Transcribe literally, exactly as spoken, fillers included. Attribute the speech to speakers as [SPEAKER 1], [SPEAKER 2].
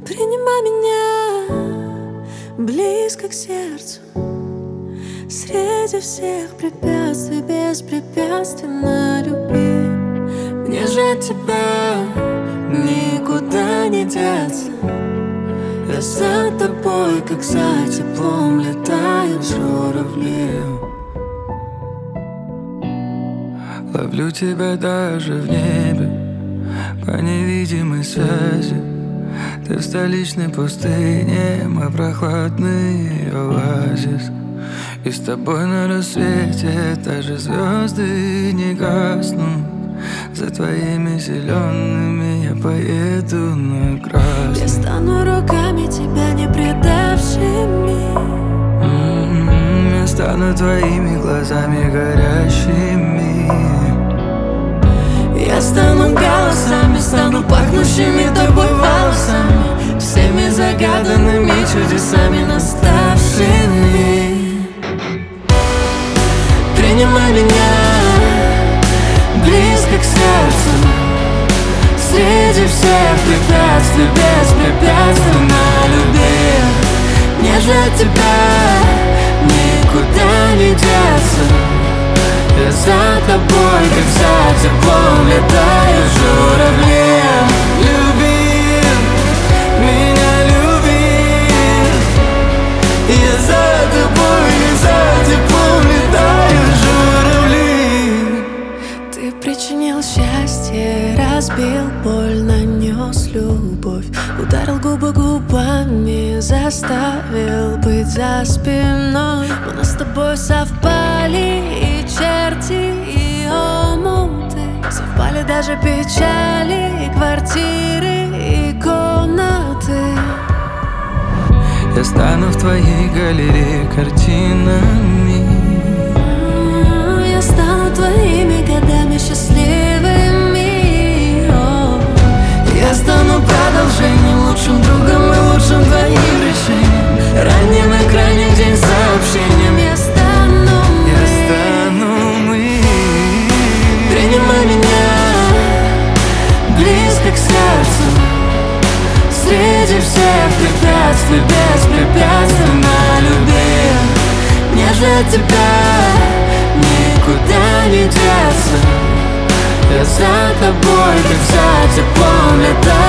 [SPEAKER 1] Принимай меня близко к сердцу, среди всех препятствий беспрепятственно люби. Мне же от тебя никуда не деться. Я за тобой, как за теплом, летают журавли.
[SPEAKER 2] Ловлю тебя даже в небе по невидимой связи. Ты в столичной пустыне, мой прохладный оазис. И с тобой на рассвете даже звезды не гаснут. За твоими зелеными я поеду на красный.
[SPEAKER 1] Я стану руками тебя не предавшими.
[SPEAKER 2] м-м-м, Я стану твоими глазами горящими.
[SPEAKER 1] Я стану голосами, стану пахнущими тобой волосами, всеми загаданными чудесами наставшими. Принимай меня близко к сердцу, среди всех препятствий беспрепятственно люби. Мне же от тебя никуда не деться. Я за тобой, как за теплом, летают журавли. Люби, меня люби. Я за тобой, как за теплом, летают журавли. Ты причинил счастье, разбил боль, нанес любовь, ударил губы губами, заставил быть за спиной. У нас с тобой совпали и черти, и омуты, совпали даже печали, и квартиры, и комнаты.
[SPEAKER 2] Я стану в твоей галерее картинами.
[SPEAKER 1] Я стану твоими годами счастливыми. О, я стану продолжением, лучшим другом и лучшим твоим решением, ранним и крайним день сообщением. Я стану мы,
[SPEAKER 2] Я стану мы.
[SPEAKER 1] Принимай меня близко к сердцу, среди всех препятствий беспрепятственно люби. Мне же от тебя никуда не деться. Я за тобой, как за теплом, летаю.